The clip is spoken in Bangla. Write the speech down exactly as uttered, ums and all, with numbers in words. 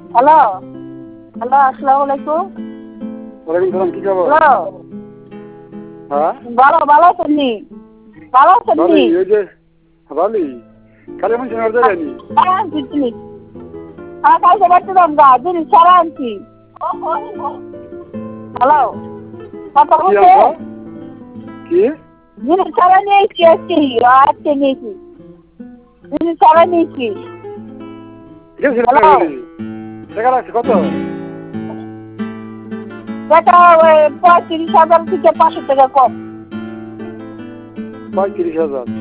হ্যালো হ্যালো আসসালামু আলাইকুম। ওয়ালাইকুম সালাম, কি খবর? হ্যালো হ্যাঁ ভালো ভালো আছেন নি? ভালো আছেন নি? ভালোই, ওই যে ভালোই। কালে মন শোনার জায়গা নি। সারা আনছি জিনিস। হ্যাঁ কালকে বাড়ছিলাম গা জিনিস সারা আনছি। হ্যালো কথা কি বলছে? আনছো? কি? জিনিস সারা নিয়েছি আজকে আজকে নিয়েছি। জিনিস সারা নিয়েছি। গেছিল না হ্যালো বলি। টাকা লাগছে কত? টাকা ওই পঁয়ত্রিশ হাজার থেকে পাঁচশো টাকা কম। পঁয়ত্রিশ হাজার।